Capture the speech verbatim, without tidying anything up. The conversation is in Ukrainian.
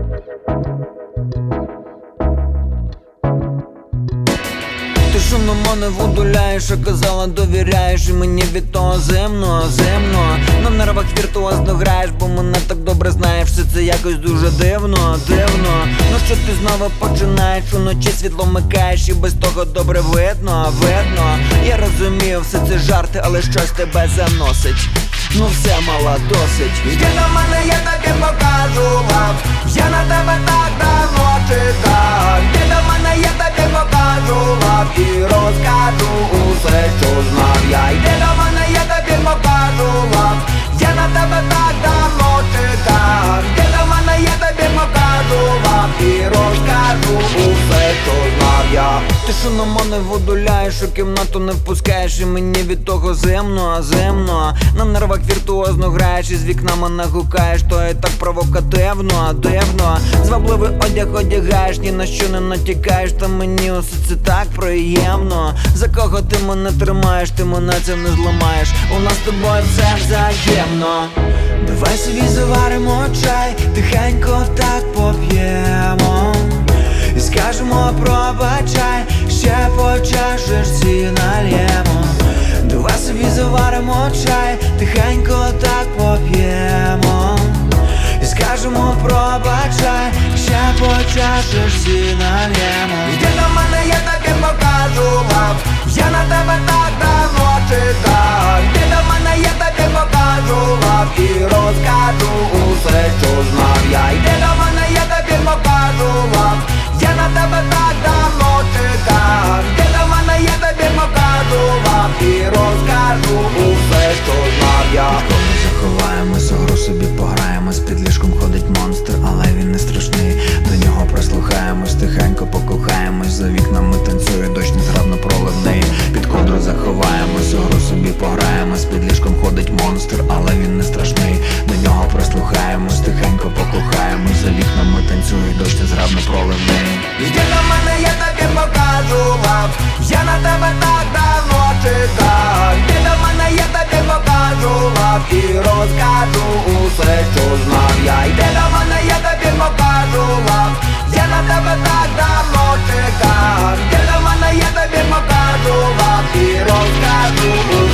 Ти що на мене водуляєш, а казала довіряєш, і мені від того зимно, зимно. На нервах віртуозно граєш, бо мене так добре знаєш. Все це якось дуже дивно, дивно. Ну що ти знову починаєш, уночі світло вмикаєш, і без того добре видно, видно. Я розумію, все це жарти, але щось тебе заносить. Ну все, мала, досить. Йди до мене, я тобі покажу лав. Я на тебе так давно чекав. Йди до мене, я тобі покажу лав. І розкажу усе, що знав я. Йди до мене, я тобі покажу лав. Я на тебе так давно чекав. Йди до мене, я тобі покажу лав. І розкажу усе, що знав я. Ти що на мене водуляєш, у кімнату не впускаєш, і мені від того зимно, зимно. На нервах віртуозно граєш, і з вікна мене гукаєш, то і так провокативно, дивно. Звабливий одяг одягаєш, ні на що не натякаєш, та мені усе це так приємно. За кого ти мене тримаєш, ти мене цим не зламаєш. У нас з тобою все взаємно. Давай собі заваримо чай, тихенько так поп'ємо і скажемо пробачай, ще по чашечці нальємо. Давай собі заваримо чай, тихенько так поп'ємо і скажемо пробачай, ще по чашечці нальємо. Йди до мене, я тобі покажу лав. Я на тебе так давно чекав. Йди до мене, я тобі покажу лав. І розкажу усе, що знав я. Йди до мене, я тобі покажу лав. Я на тебе так давно чекав. Йди до мене, я тобі покажу лав. І розкажу усе, що знав я. Коли заховаємось, у гру собі пограємось, під ліжком ходить монстр, але він не страшний. До нього прислухаємось, тихенько покохаємось, за вікнами танцює дощ незграбно проливний. Під ковдру заховаємось, у гру собі пограємось, під ліжком ходить монстр, але він не страшний. До нього прислухаємось, тихенько покохаємось, за вікнами танцює дощ незграбно проливний. Йди до мене, я тобі покажу лав. Я на тебе так давно чекав. Йди до мене, я тобі покажу лав. І розкажу усе, що знав я. Йди до мене, я тобі покажу лав. Я на тебе так давно чекав. Йди до мене, я тобі покажу лав. І розкажу усе.